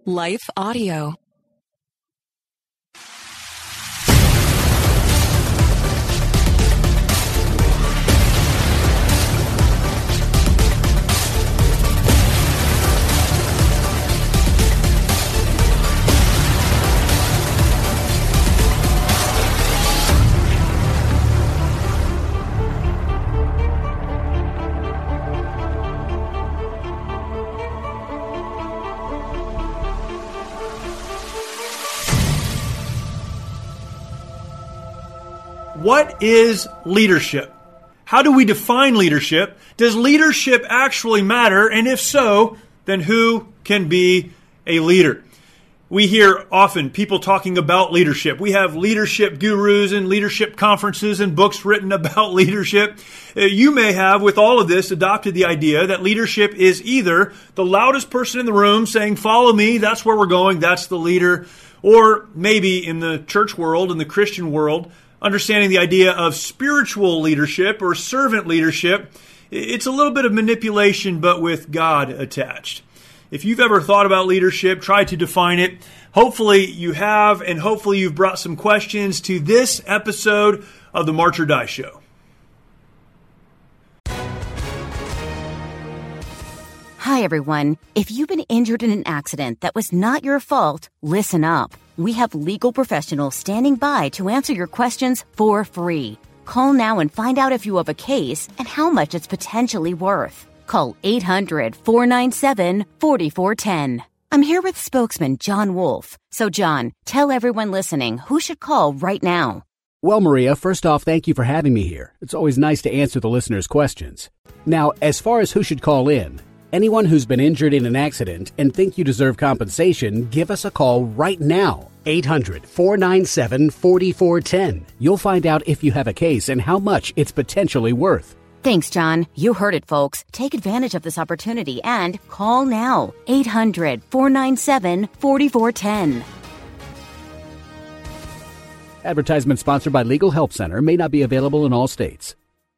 Life Audio. What is leadership? How do we define leadership? Does leadership actually matter? And if so, then who can be a leader? We hear often people talking about leadership. We have leadership gurus and leadership conferences and books written about leadership. You may have, with all of this, adopted the idea that leadership is either the loudest person in the room saying, "Follow me, that's where we're going, that's the leader," or maybe in the church world, in the Christian world, understanding the idea of spiritual leadership or servant leadership. It's a little bit of manipulation, but with God attached. If you've ever thought about leadership, tried to define it, hopefully you have, and hopefully you've brought some questions to this episode of the March or Die Show. Hi, everyone. If you've been injured in an accident that was not your fault, listen up. We have legal professionals standing by to answer your questions for free. Call now and find out if you have a case and how much it's potentially worth. Call 800-497-4410. I'm here with spokesman John Wolf. So, John, tell everyone listening who should call right now. Well, Maria, first off, thank you for having me here. It's always nice to answer the listeners' questions. Now, as far as who should call in, anyone who's been injured in an accident and think you deserve compensation, give us a call right now. 800-497-4410. You'll find out if you have a case and how much it's potentially worth. Thanks, John. You heard it, folks. Take advantage of this opportunity and call now. 800-497-4410. Advertisement sponsored by Legal Help Center. May not be available in all states.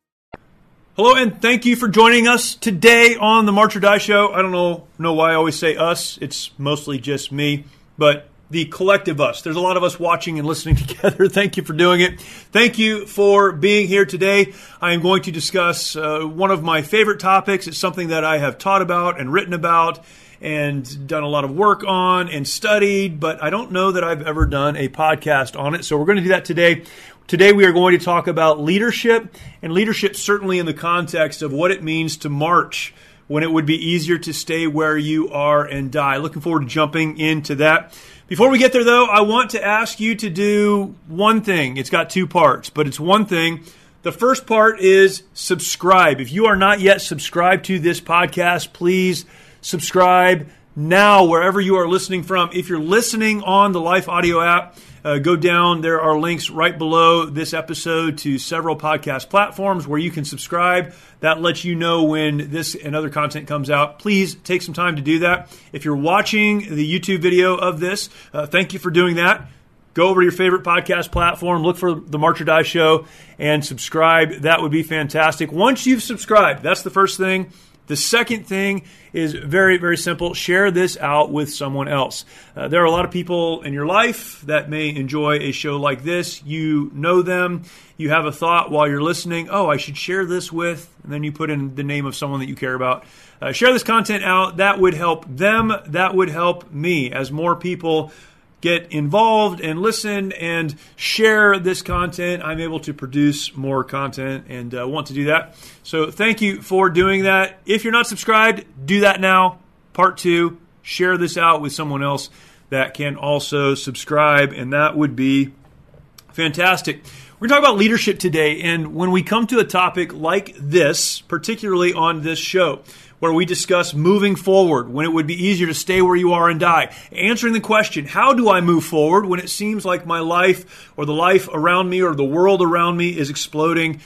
Hello, and thank you for joining us today on the March or Die Show. I don't know why I always say us. It's mostly just me, but the collective us. There's a lot of us watching and listening together. Thank you for doing it. Thank you for being here today. I am going to discuss one of my favorite topics. It's something that I have taught about and written about and done a lot of work on and studied, but I don't know that I've ever done a podcast on it. So we're going to do that today. Today we are going to talk about leadership, and leadership certainly in the context of what it means to march when it would be easier to stay where you are and die. Looking forward to jumping into that. Before we get there, though, I want to ask you to do one thing. It's got two parts, but it's one thing. The first part is subscribe. If you are not yet subscribed to this podcast, please subscribe now wherever you are listening from. If you're listening on the Life Audio app, go down. There are links right below this episode to several podcast platforms where you can subscribe. That lets you know when this and other content comes out. Please take some time to do that. If you're watching the YouTube video of this, thank you for doing that. Go over to your favorite podcast platform, look for the March or Die Show, and subscribe. That would be fantastic. Once you've subscribed, that's the first thing. The second thing is very, very simple. Share this out with someone else. There are a lot of people in your life that may enjoy a show like this. You know them. You have a thought while you're listening, I should share this with, and then you put in the name of someone that you care about. Share this content out. That would help them. That would help me. As more people get involved and listen and share this content, I'm able to produce more content and want to do that. So thank you for doing that. If you're not subscribed, do that now. Part 2, share this out with someone else that can also subscribe, and that would be fantastic. We're going to talk about leadership today, and when we come to a topic like this, particularly on this show, where we discuss moving forward when it would be easier to stay where you are and die. Answering the question, how do I move forward when it seems like my life or the life around me or the world around me is exploding?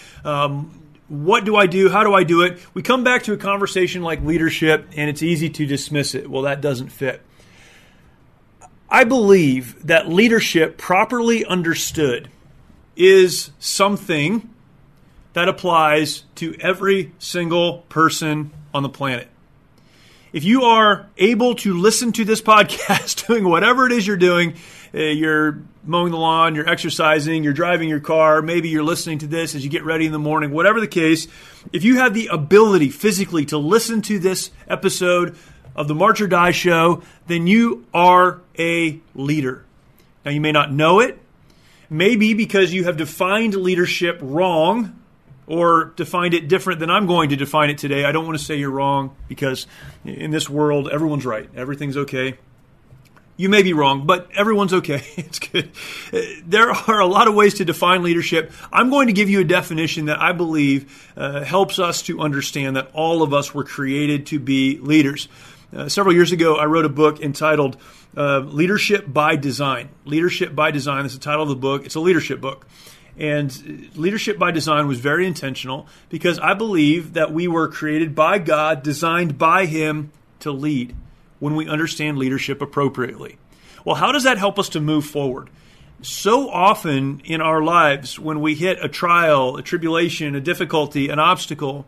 What do I do? How do I do it? We come back to a conversation like leadership, and it's easy to dismiss it. Well, that doesn't fit. I believe that leadership, properly understood, is something that applies to every single person on the planet. If you are able to listen to this podcast doing whatever it is you're doing, you're mowing the lawn, you're exercising, you're driving your car, maybe you're listening to this as you get ready in the morning, whatever the case, if you have the ability physically to listen to this episode of the March or Die Show, then you are a leader. Now, you may not know it, maybe because you have defined leadership wrong, or defined it different than I'm going to define it today. I don't want to say you're wrong, because in this world, everyone's right. Everything's okay. You may be wrong, but everyone's okay. It's good. There are a lot of ways to define leadership. I'm going to give you a definition that I believe helps us to understand that all of us were created to be leaders. Several years ago, I wrote a book entitled Leadership by Design. Leadership by Design is the title of the book. It's a leadership book. And Leadership by Design was very intentional because I believe that we were created by God, designed by Him to lead when we understand leadership appropriately. Well, how does that help us to move forward? So often in our lives, when we hit a trial, a tribulation, a difficulty, an obstacle,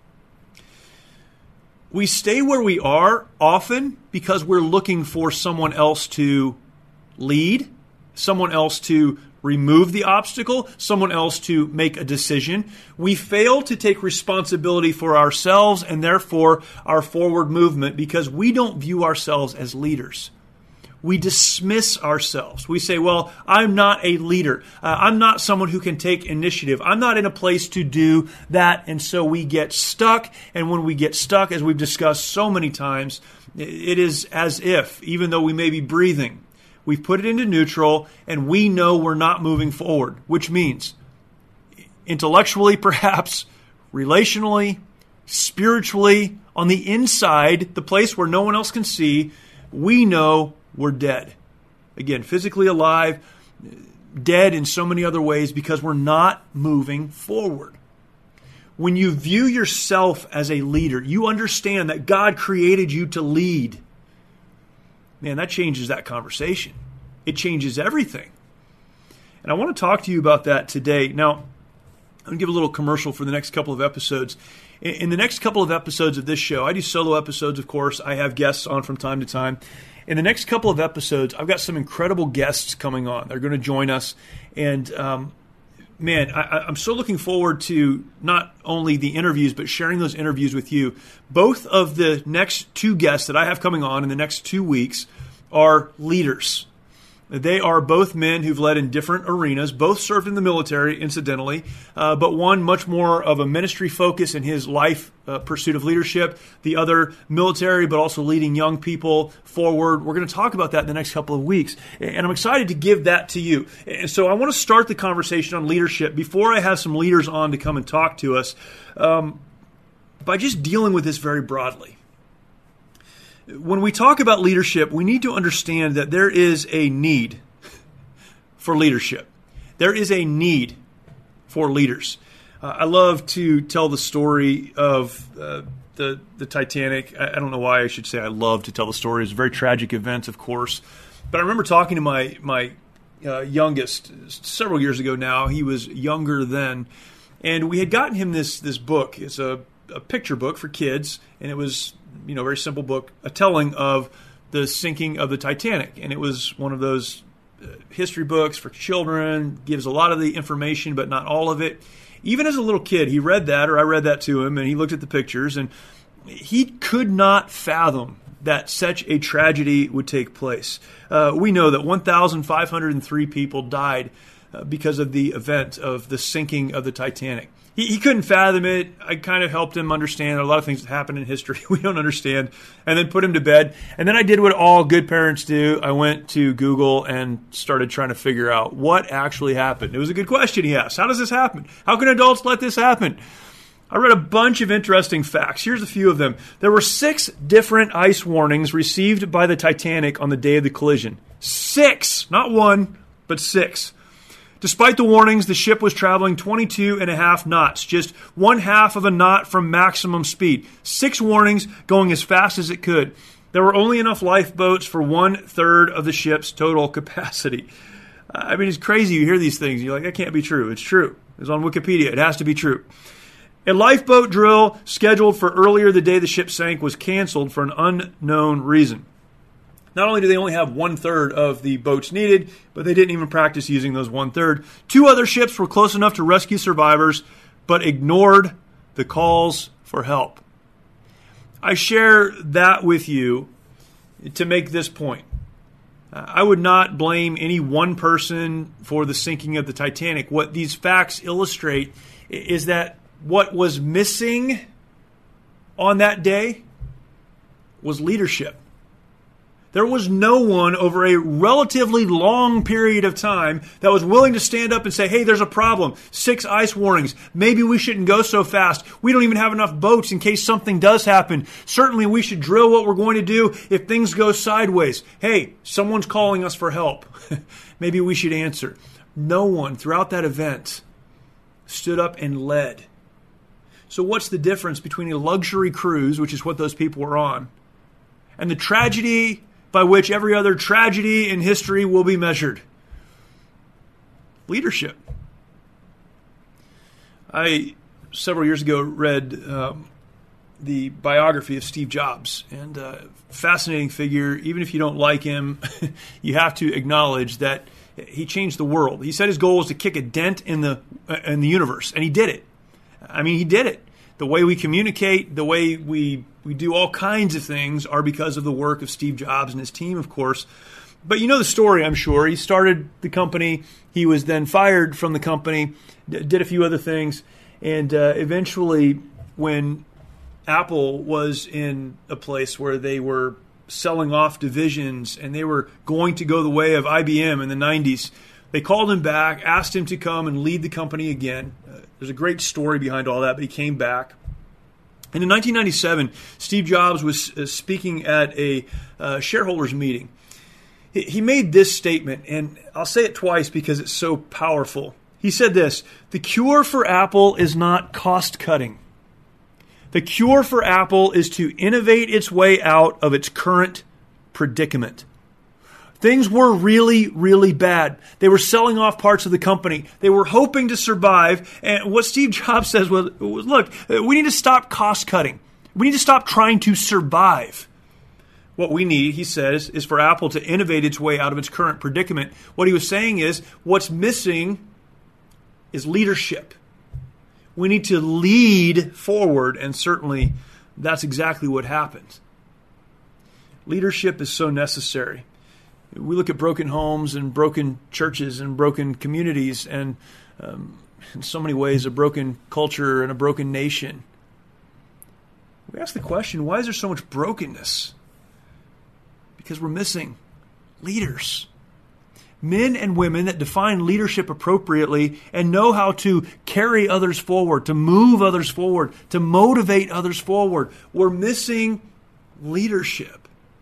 we stay where we are often because we're looking for someone else to lead, someone else to remove the obstacle, someone else to make a decision. We fail to take responsibility for ourselves and therefore our forward movement because we don't view ourselves as leaders. We dismiss ourselves. We say, well, I'm not a leader. I'm not someone who can take initiative. I'm not in a place to do that. And so we get stuck. And when we get stuck, as we've discussed so many times, it is as if, even though we may be breathing, we've put it into neutral and we know we're not moving forward, which means intellectually, perhaps, relationally, spiritually, on the inside, the place where no one else can see, we know we're dead. Again, physically alive, dead in so many other ways because we're not moving forward. When you view yourself as a leader, you understand that God created you to lead. Man, that changes that conversation. It changes everything. And I want to talk to you about that today. Now, I'm going to give a little commercial for the next couple of episodes. In the next couple of episodes of this show, I do solo episodes, of course. I have guests on from time to time. In the next couple of episodes, I've got some incredible guests coming on. They're going to join us. And man, I'm so looking forward to not only the interviews, but sharing those interviews with you. Both of the next two guests that I have coming on in the next 2 weeks are leaders. They are both men who've led in different arenas, both served in the military, incidentally, but one much more of a ministry focus in his life pursuit of leadership, the other military, but also leading young people forward. We're going to talk about that in the next couple of weeks, and I'm excited to give that to you. And so I want to start the conversation on leadership before I have some leaders on to come and talk to us by just dealing with this very broadly. When we talk about leadership, we need to understand that there is a need for leadership. There is a need for leaders. I love to tell the story of the Titanic. I don't know why I should say I love to tell the story. It's a very tragic event, of course. But I remember talking to my youngest several years ago now. He was younger then. And we had gotten him this book. It's a picture book for kids, and it was a very simple book, a telling of the sinking of the Titanic. And it was one of those history books for children, gives a lot of the information, but not all of it. Even as a little kid, he read that, or I read that to him, and he looked at the pictures, and he could not fathom that such a tragedy would take place. We know that 1,503 people died because of the event of the sinking of the Titanic. He couldn't fathom it. I kind of helped him understand a lot of things that happen in history we don't understand, and then put him to bed. And then I did what all good parents do. I went to Google and started trying to figure out what actually happened. It was a good question he asked. How does this happen? How can adults let this happen? I read a bunch of interesting facts. Here's a few of them. There were 6 different ice warnings received by the Titanic on the day of the collision. 6, not 1, but 6. Despite the warnings, the ship was traveling 22.5 knots, just 1/2 of a knot from maximum speed. 6 warnings going as fast as it could. There were only enough lifeboats for 1/3 of the ship's total capacity. I mean, it's crazy. You hear these things. You're like, that can't be true. It's true. It's on Wikipedia. It has to be true. A lifeboat drill scheduled for earlier the day the ship sank was canceled for an unknown reason. Not only do they only have 1/3 of the boats needed, but they didn't even practice using those 1/3. 2 other ships were close enough to rescue survivors, but ignored the calls for help. I share that with you to make this point. I would not blame any one person for the sinking of the Titanic. What these facts illustrate is that what was missing on that day was leadership. There was no one over a relatively long period of time that was willing to stand up and say, hey, there's a problem. 6 ice warnings. Maybe we shouldn't go so fast. We don't even have enough boats in case something does happen. Certainly we should drill what we're going to do if things go sideways. Hey, someone's calling us for help. Maybe we should answer. No one throughout that event stood up and led. So what's the difference between a luxury cruise, which is what those people were on, and the tragedy by which every other tragedy in history will be measured? Leadership. I, several years ago, read the biography of Steve Jobs, and fascinating figure. Even if you don't like him, you have to acknowledge that he changed the world. He said his goal was to kick a dent in the universe, and he did it. I mean, he did it. The way we communicate, the way we do all kinds of things are because of the work of Steve Jobs and his team, of course. But you know the story, I'm sure. He started the company. He was then fired from the company, did a few other things. And eventually, when Apple was in a place where they were selling off divisions and they were going to go the way of IBM in the 90s, they called him back, asked him to come and lead the company again. There's a great story behind all that, but he came back. And in 1997, Steve Jobs was speaking at a shareholders meeting. He made this statement, and I'll say it twice because it's so powerful. He said this: the cure for Apple is not cost cutting. The cure for Apple is to innovate its way out of its current predicament. Things were really, really bad. They were selling off parts of the company. They were hoping to survive. And what Steve Jobs says was, look, we need to stop cost cutting. We need to stop trying to survive. What we need, he says, is for Apple to innovate its way out of its current predicament. What he was saying is, what's missing is leadership. We need to lead forward, and certainly that's exactly what happened. Leadership is so necessary. We look at broken homes and broken churches and broken communities and in so many ways a broken culture and a broken nation. We ask the question, why is there so much brokenness? Because we're missing leaders. Men and women that define leadership appropriately and know how to carry others forward, to move others forward, to motivate others forward. We're missing leadership.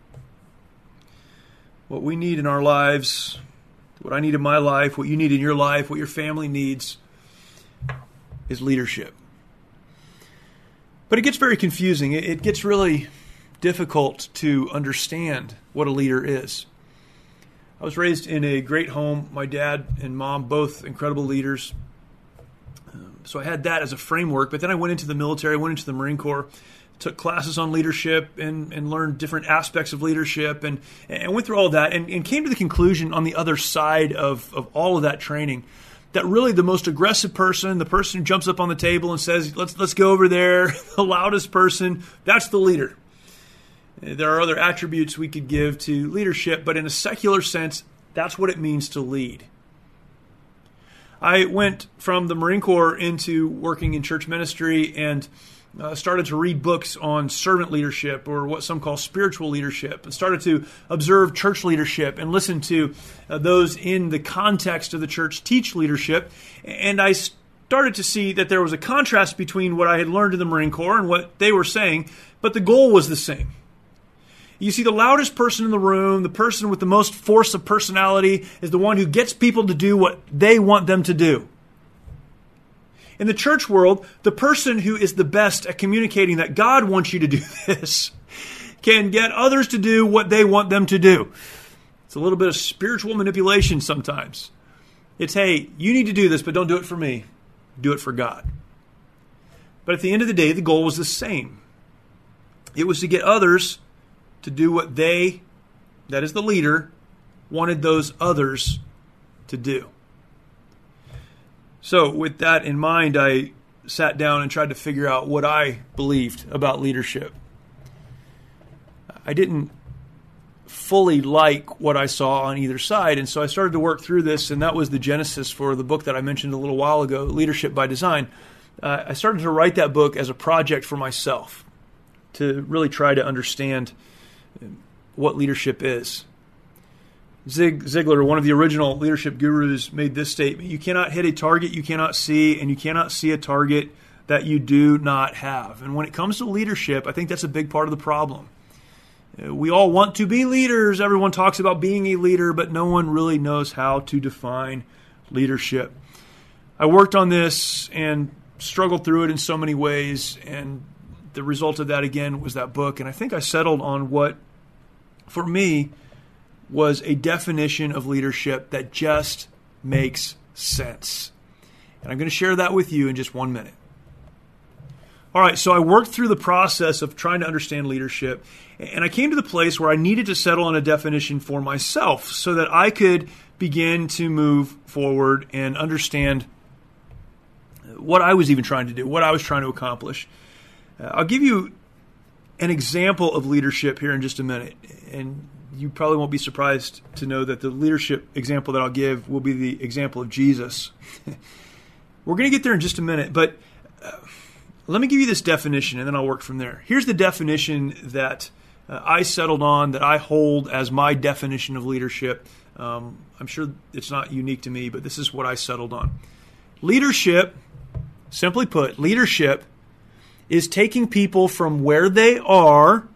What we need in our lives, what I need in my life, what you need in your life, what your family needs is leadership. But it gets very confusing. It gets really difficult to understand what a leader is. I was raised in a great home. My dad and mom, both incredible leaders. So I had that as a framework. But then I went into the military, I went into the Marine Corps, took classes on leadership and learned different aspects of leadership and went through all of that and came to the conclusion on the other side of all of that training that really the most aggressive person, the person who jumps up on the table and says, let's go over there, the loudest person, that's the leader. There are other attributes we could give to leadership, but in a secular sense, that's what it means to lead. I went from the Marine Corps into working in church ministry and started to read books on servant leadership, or what some call spiritual leadership, and started to observe church leadership and listen to those in the context of the church teach leadership. And I started to see that there was a contrast between what I had learned in the Marine Corps and what they were saying, but the goal was the same. You see, the loudest person in the room, the person with the most force of personality, is the one who gets people to do what they want them to do. In the church world, the person who is the best at communicating that God wants you to do this can get others to do what they want them to do. It's a little bit of spiritual manipulation sometimes. It's, hey, you need to do this, but don't do it for me. Do it for God. But at the end of the day, the goal was the same. It was to get others to do what they, that is the leader, wanted those others to do. So with that in mind, I sat down and tried to figure out what I believed about leadership. I didn't fully like what I saw on either side, and so I started to work through this, and that was the genesis for the book that I mentioned a little while ago, Leadership by Design. I started to write that book as a project for myself to really try to understand what leadership is. Zig Ziglar, one of the original leadership gurus, made this statement: you cannot hit a target you cannot see, and you cannot see a target that you do not have. And when it comes to leadership, I think that's a big part of the problem. We all want to be leaders. Everyone talks about being a leader, but no one really knows how to define leadership. I worked on this and struggled through it in so many ways, and the result of that, again, was that book. And I think I settled on what, for me, was a definition of leadership that just makes sense. And I'm going to share that with you in just 1 minute. All right, so I worked through the process of trying to understand leadership, and I came to the place where I needed to settle on a definition for myself so that I could begin to move forward and understand what I was even trying to do, what I was trying to accomplish. I'll give you an example of leadership here in just a minute, and you probably won't be surprised to know that the leadership example that I'll give will be the example of Jesus. We're going to get there in just a minute, but let me give you this definition, and then I'll work from there. Here's the definition that I settled on, that I hold as my definition of leadership. I'm sure it's not unique to me, but this is what I settled on. Leadership, simply put, leadership is taking people from where they are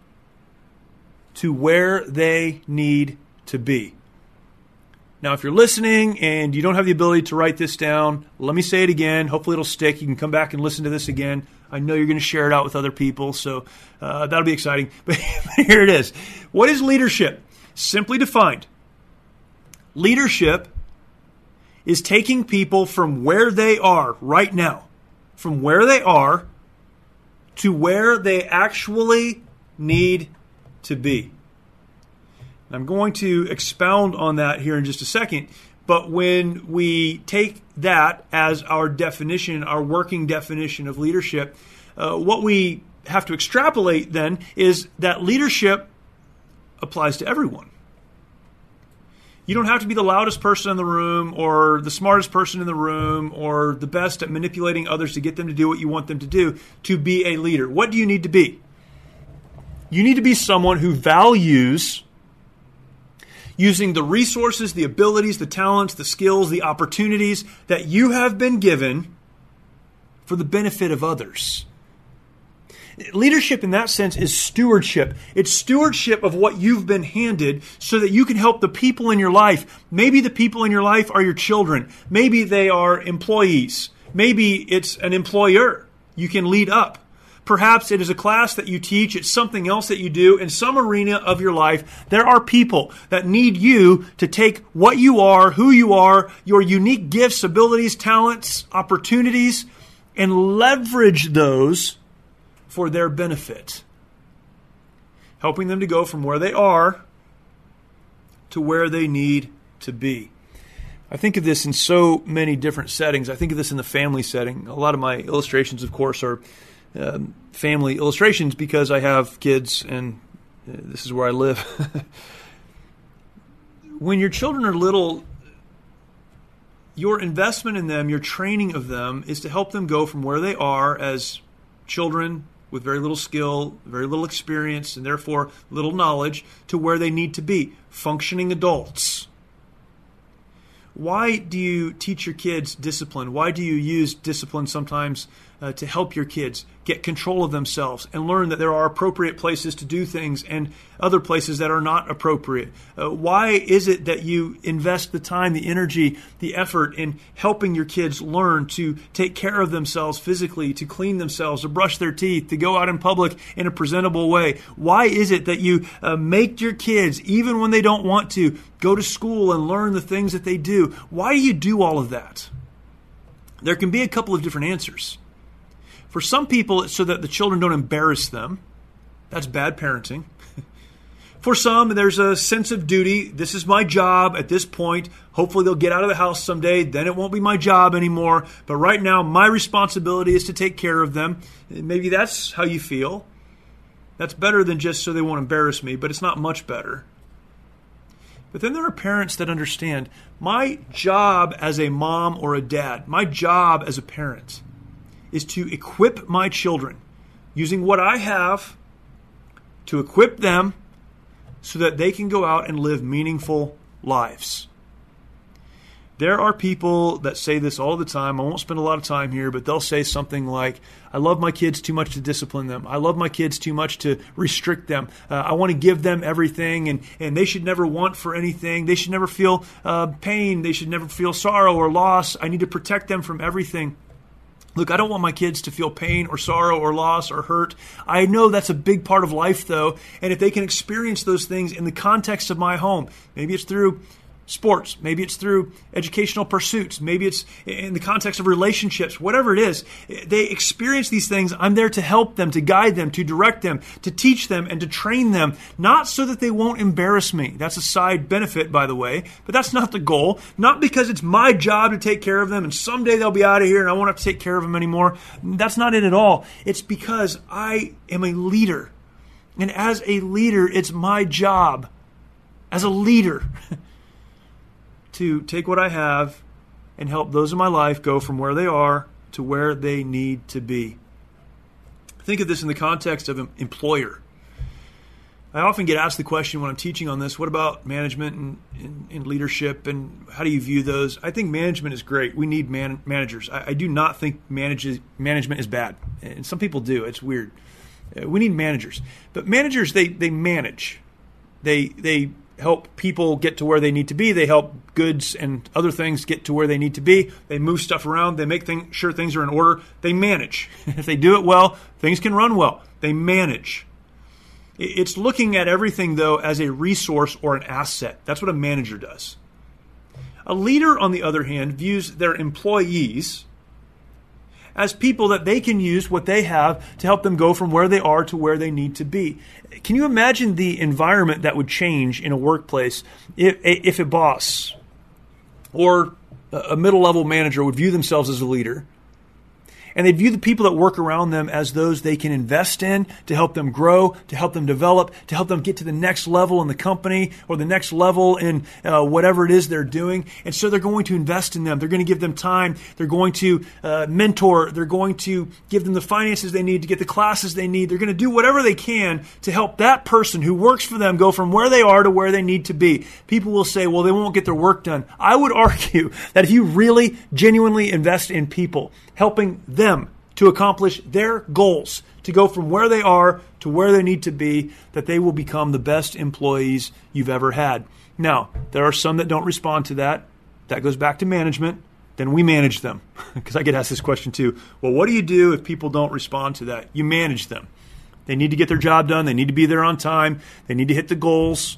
to where they need to be. Now, if you're listening and you don't have the ability to write this down, let me say it again. Hopefully it'll stick. You can come back and listen to this again. I know you're going to share it out with other people, so that'll be exciting. But here it is. What is leadership? Simply defined, leadership is taking people from where they are right now, from where they are to where they actually need to be. I'm going to expound on that here in just a second, but when we take that as our definition, our working definition of leadership, what we have to extrapolate then is that leadership applies to everyone. You don't have to be the loudest person in the room or the smartest person in the room or the best at manipulating others to get them to do what you want them to do to be a leader. What do you need to be? You need to be someone who values using the resources, the abilities, the talents, the skills, the opportunities that you have been given for the benefit of others. Leadership in that sense is stewardship. It's stewardship of what you've been handed so that you can help the people in your life. Maybe the people in your life are your children. Maybe they are employees. Maybe it's an employer you can lead up. Perhaps it is a class that you teach. It's something else that you do. In some arena of your life, there are people that need you to take what you are, who you are, your unique gifts, abilities, talents, opportunities, and leverage those for their benefit. Helping them to go from where they are to where they need to be. I think of this in so many different settings. I think of this in the family setting. A lot of my illustrations, of course, are family illustrations because I have kids and this is where I live. When your children are little, your investment in them, your training of them is to help them go from where they are as children with very little skill, very little experience, and therefore little knowledge to where they need to be, functioning adults. Why do you teach your kids discipline? Why do you use discipline sometimes to help your kids get control of themselves and learn that there are appropriate places to do things and other places that are not appropriate? Why is it that you invest the time, the energy, the effort in helping your kids learn to take care of themselves physically, to clean themselves, to brush their teeth, to go out in public in a presentable way? Why is it that you make your kids, even when they don't want to, go to school and learn the things that they do? Why do you do all of that? There can be a couple of different answers. For some people, it's so that the children don't embarrass them. That's bad parenting. For some, there's a sense of duty. This is my job at this point. Hopefully they'll get out of the house someday. Then it won't be my job anymore. But right now, my responsibility is to take care of them. Maybe that's how you feel. That's better than just so they won't embarrass me, but it's not much better. But then there are parents that understand my job as a mom or a dad, my job as a parent, is to equip my children using what I have to equip them so that they can go out and live meaningful lives. There are people that say this all the time. I won't spend a lot of time here, but they'll say something like, I love my kids too much to discipline them. I love my kids too much to restrict them. I want to give them everything, and they should never want for anything. They should never feel pain. They should never feel sorrow or loss. I need to protect them from everything. Look, I don't want my kids to feel pain or sorrow or loss or hurt. I know that's a big part of life, though, and if they can experience those things in the context of my home, maybe it's through sports, maybe it's through educational pursuits, maybe it's in the context of relationships, whatever it is, they experience these things. I'm there to help them, to guide them, to direct them, to teach them, and to train them, not so that they won't embarrass me. That's a side benefit, by the way, but that's not the goal. Not because it's my job to take care of them and someday they'll be out of here and I won't have to take care of them anymore. That's not it at all. It's because I am a leader. And as a leader, it's my job as a leader to take what I have and help those in my life go from where they are to where they need to be. Think of this in the context of an employer. I often get asked the question when I'm teaching on this, what about management and leadership, and how do you view those? I think management is great. We need managers. I do not think management is bad. And some people do. It's weird. We need managers. But managers, they manage. They help people get to where they need to be. They help goods and other things get to where they need to be. They move stuff around. They make sure things are in order. They manage. If they do it well, things can run well. They manage. It's looking at everything, though, as a resource or an asset. That's what a manager does. A leader, on the other hand, views their employees as people that they can use what they have to help them go from where they are to where they need to be. Can you imagine the environment that would change in a workplace if a boss or a middle-level manager would view themselves as a leader, and they'd view the people that work around them as those they can invest in to help them grow, to help them develop, to help them get to the next level in the company or the next level in whatever it is they're doing. And so they're going to invest in them. They're going to give them time. They're going to mentor. They're going to give them the finances they need to get the classes they need. They're going to do whatever they can to help that person who works for them go from where they are to where they need to be. People will say, well, they won't get their work done. I would argue that if you really genuinely invest in people, helping them to accomplish their goals, to go from where they are to where they need to be, that they will become the best employees you've ever had. Now, there are some that don't respond to that. That goes back to management. Then we manage them. Because I get asked this question too. Well, what do you do if people don't respond to that? You manage them. They need to get their job done. They need to be there on time. They need to hit the goals.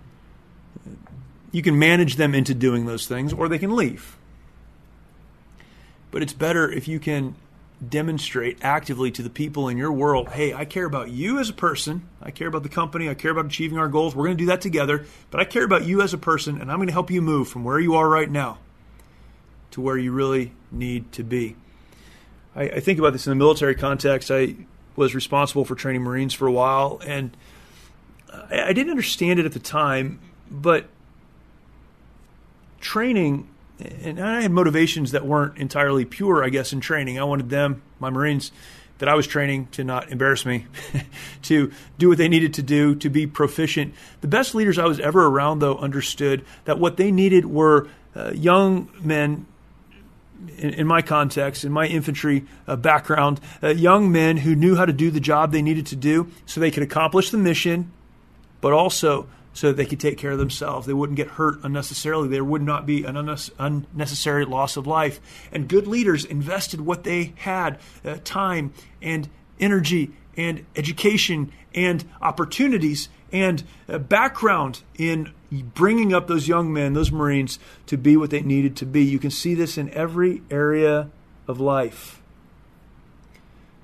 You can manage them into doing those things, or they can leave. But it's better if you can demonstrate actively to the people in your world, hey, I care about you as a person. I care about the company. I care about achieving our goals. We're going to do that together. But I care about you as a person, and I'm going to help you move from where you are right now to where you really need to be. I think about this in the military context. I was responsible for training Marines for a while, and I didn't understand it at the time, but training, and I had motivations that weren't entirely pure, I guess, in training. I wanted them, my Marines that I was training, to not embarrass me, to do what they needed to do, to be proficient. The best leaders I was ever around, though, understood that what they needed were young men, in my context, in my infantry background, young men who knew how to do the job they needed to do so they could accomplish the mission, but also so that they could take care of themselves. They wouldn't get hurt unnecessarily. There would not be an unnecessary loss of life. And good leaders invested what they had, time and energy and education and opportunities and background in bringing up those young men, those Marines, to be what they needed to be. You can see this in every area of life.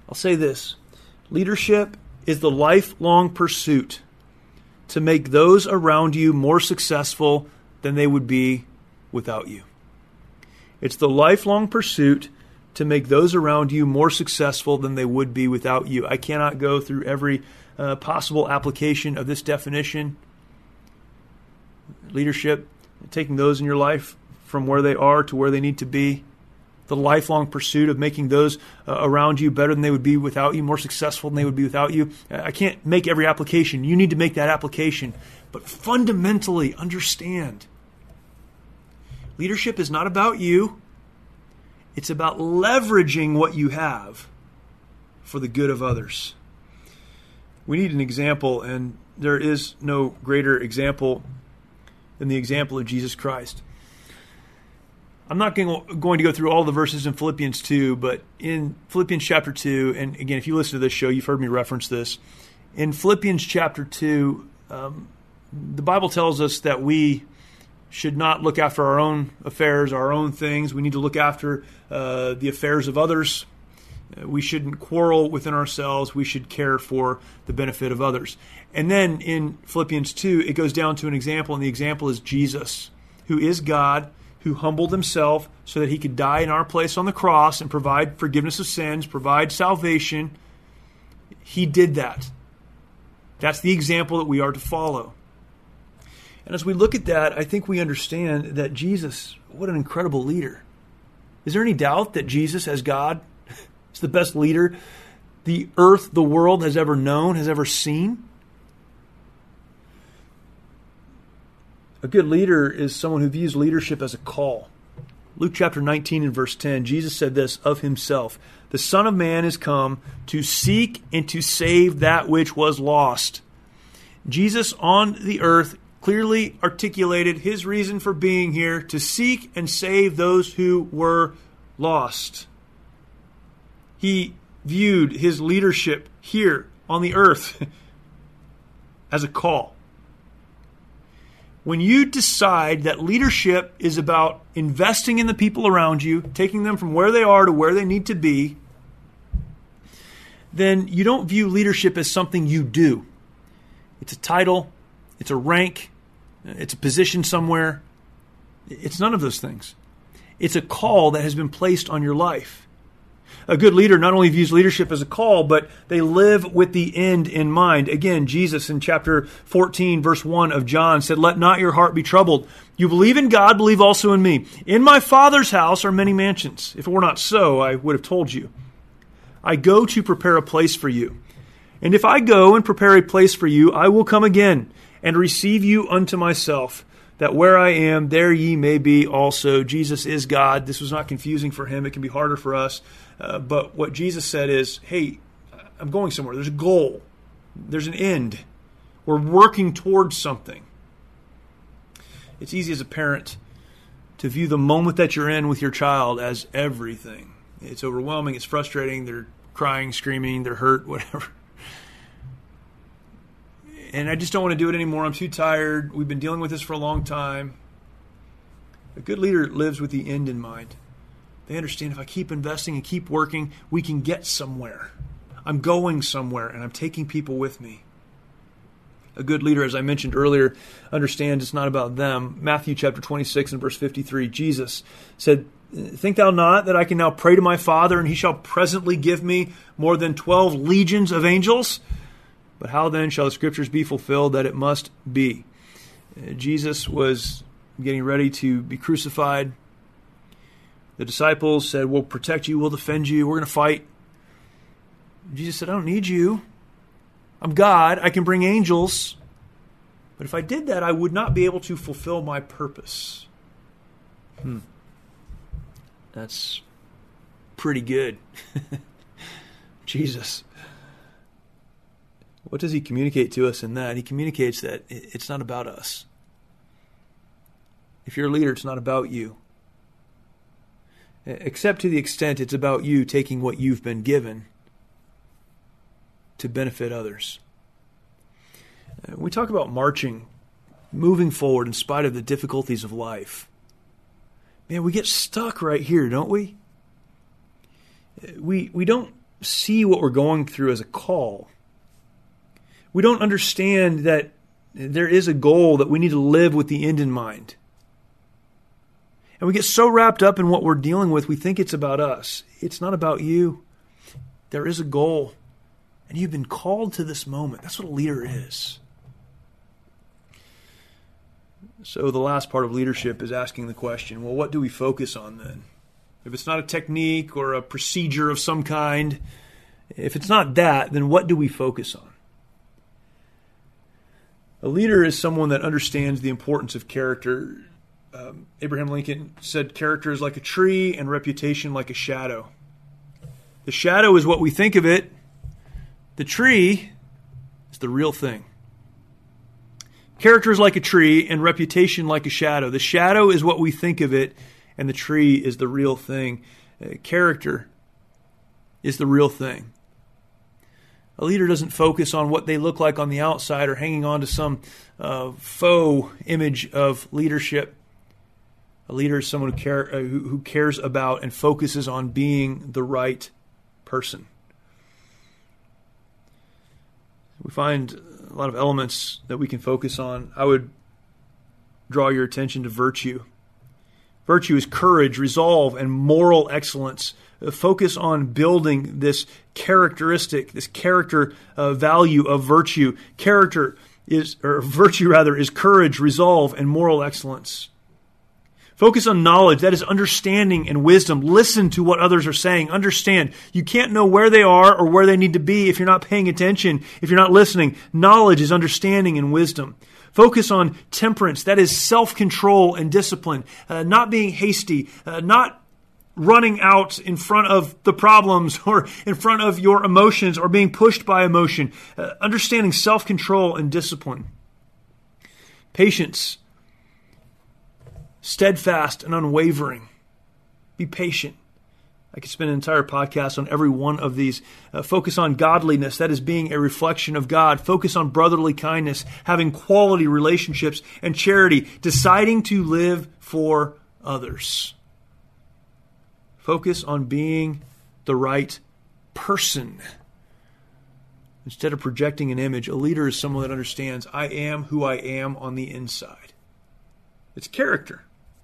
I'll say this. Leadership is the lifelong pursuit to make those around you more successful than they would be without you. It's the lifelong pursuit to make those around you more successful than they would be without you. I cannot go through every possible application of this definition. Leadership, taking those in your life from where they are to where they need to be. The lifelong pursuit of making those around you better than they would be without you, more successful than they would be without you. I can't make every application. You need to make that application. But fundamentally, understand, leadership is not about you. It's about leveraging what you have for the good of others. We need an example, and there is no greater example than the example of Jesus Christ. I'm not going to go through all the verses in Philippians 2, but in Philippians chapter 2, and again, if you listen to this show, you've heard me reference this. In Philippians chapter 2, the Bible tells us that we should not look after our own affairs, our own things. We need to look after the affairs of others. We shouldn't quarrel within ourselves. We should care for the benefit of others. And then in Philippians 2, it goes down to an example, and the example is Jesus, who is God, who humbled himself so that he could die in our place on the cross and provide forgiveness of sins, provide salvation. He did that. That's the example that we are to follow. And as we look at that, I think we understand that Jesus, what an incredible leader. Is there any doubt that Jesus, as God, is the best leader the earth, the world has ever known, has ever seen? A good leader is someone who views leadership as a call. Luke chapter 19 and verse 10, Jesus said this of himself, "The Son of Man is come to seek and to save that which was lost." Jesus on the earth clearly articulated his reason for being here, to seek and save those who were lost. He viewed his leadership here on the earth as a call. When you decide that leadership is about investing in the people around you, taking them from where they are to where they need to be, then you don't view leadership as something you do. It's a title, it's a rank, it's a position somewhere. It's none of those things. It's a call that has been placed on your life. A good leader not only views leadership as a call, but they live with the end in mind. Again, Jesus in chapter 14, verse 1 of John said, "Let not your heart be troubled. You believe in God, believe also in me. In my Father's house are many mansions. If it were not so, I would have told you. I go to prepare a place for you. And if I go and prepare a place for you, I will come again and receive you unto myself, that where I am, there ye may be also." Jesus is God. This was not confusing for him. It can be harder for us. But what Jesus said is, hey, I'm going somewhere. There's a goal. There's an end. We're working towards something. It's easy as a parent to view the moment that you're in with your child as everything. It's overwhelming. It's frustrating. They're crying, screaming, they're hurt, whatever. And I just don't want to do it anymore. I'm too tired. We've been dealing with this for a long time. A good leader lives with the end in mind. They understand if I keep investing and keep working, we can get somewhere. I'm going somewhere, and I'm taking people with me. A good leader, as I mentioned earlier, understands it's not about them. Matthew chapter 26 and verse 53, Jesus said, "Think thou not that I can now pray to my Father, and he shall presently give me more than 12 legions of angels? But how then shall the Scriptures be fulfilled that it must be?" Jesus was getting ready to be crucified. The disciples said, "We'll protect you, we'll defend you, we're going to fight." Jesus said, "I don't need you. I'm God. I can bring angels. But if I did that, I would not be able to fulfill my purpose." That's pretty good. Jesus. What does he communicate to us in that? He communicates that it's not about us. If you're a leader, it's not about you. Except to the extent it's about you taking what you've been given to benefit others. We talk about marching, moving forward in spite of the difficulties of life. Man, we get stuck right here, don't we? We don't see what we're going through as a call. We don't understand that there is a goal, that we need to live with the end in mind. And we get so wrapped up in what we're dealing with, we think it's about us. It's not about you. There is a goal. And you've been called to this moment. That's what a leader is. So the last part of leadership is asking the question, well, what do we focus on then? If it's not a technique or a procedure of some kind, if it's not that, then what do we focus on? A leader is someone that understands the importance of character. Abraham Lincoln said character is like a tree and reputation like a shadow. The shadow is what we think of it. The tree is the real thing. Character is like a tree and reputation like a shadow. The shadow is what we think of it, and the tree is the real thing. Character is the real thing. A leader doesn't focus on what they look like on the outside or hanging on to some faux image of leadership. A leader is someone who cares about and focuses on being the right person. We find a lot of elements that we can focus on. I would draw your attention to virtue. Virtue is courage, resolve, and moral excellence. Focus on building this characteristic, this character value of virtue. Virtue is courage, resolve, and moral excellence. Focus on knowledge, that is understanding and wisdom. Listen to what others are saying. Understand, you can't know where they are or where they need to be if you're not paying attention, if you're not listening. Knowledge is understanding and wisdom. Focus on temperance, that is self-control and discipline. Not being hasty, not running out in front of the problems or in front of your emotions or being pushed by emotion. Understanding self-control and discipline. Patience. Steadfast and unwavering. Be patient. I could spend an entire podcast on every one of these. Focus on godliness, that is being a reflection of God. Focus on brotherly kindness, having quality relationships, and charity, deciding to live for others. Focus on being the right person. Instead of projecting an image, a leader is someone that understands, I am who I am on the inside. It's character.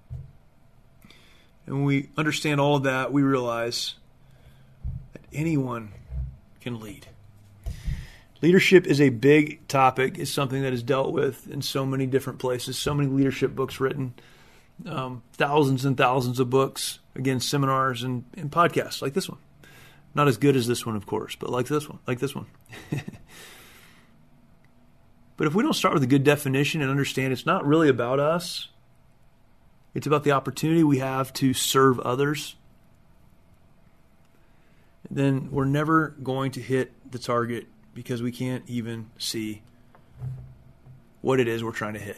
And when we understand all of that, we realize that anyone can lead. Leadership is a big topic. It's something that is dealt with in so many different places. So many leadership books written. Thousands and thousands of books. Again, seminars and podcasts like this one. Not as good as this one, of course, but like this one. But if we don't start with a good definition and understand it's not really about us, it's about the opportunity we have to serve others, then we're never going to hit the target because we can't even see what it is we're trying to hit.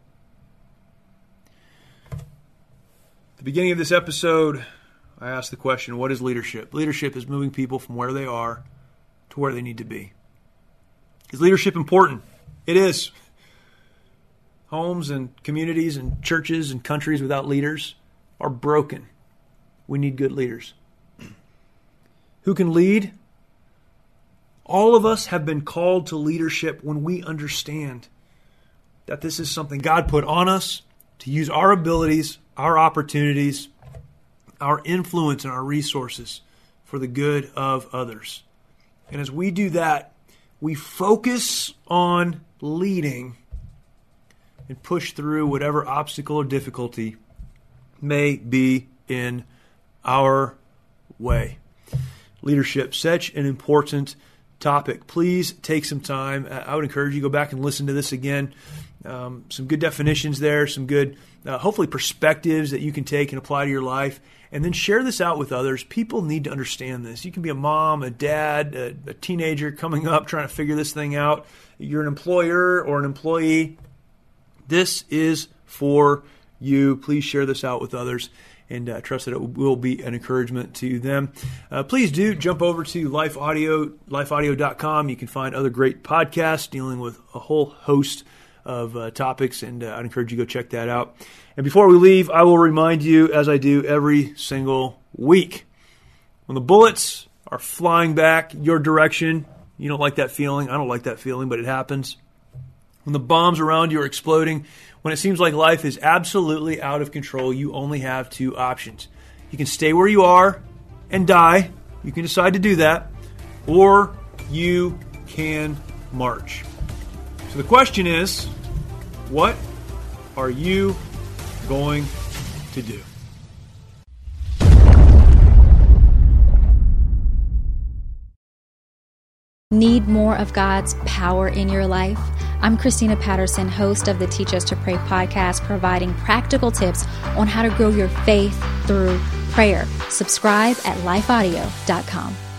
At the beginning of this episode, I asked the question, what is leadership? Leadership is moving people from where they are to where they need to be. Is leadership important? It is. Homes and communities and churches and countries without leaders are broken. We need good leaders. Who can lead? All of us have been called to leadership when we understand that this is something God put on us to use our abilities, our opportunities, our influence, and our resources for the good of others. And as we do that, we focus on leading and push through whatever obstacle or difficulty may be in our way. Leadership, such an important topic. Please take some time. I would encourage you to go back and listen to this again. Some good definitions there, some good, hopefully, perspectives that you can take and apply to your life. And then share this out with others. People need to understand this. You can be a mom, a dad, a teenager coming up trying to figure this thing out. You're an employer or an employee. This is for you. Please share this out with others and trust that it will be an encouragement to them. Please do jump over to lifeaudio.com. You can find other great podcasts dealing with a whole host of topics, and I'd encourage you to go check that out. And before we leave, I will remind you, as I do every single week, when the bullets are flying back your direction. You don't like that feeling. I don't like that feeling, but it happens. When the bombs around you are exploding, when it seems like life is absolutely out of control, you only have two options. You can stay where you are and die. You can decide to do that. Or you can march. So the question is, what are you going to do? Need more of God's power in your life? I'm Christina Patterson, host of the Teach Us to Pray podcast, providing practical tips on how to grow your faith through prayer. Subscribe at lifeaudio.com.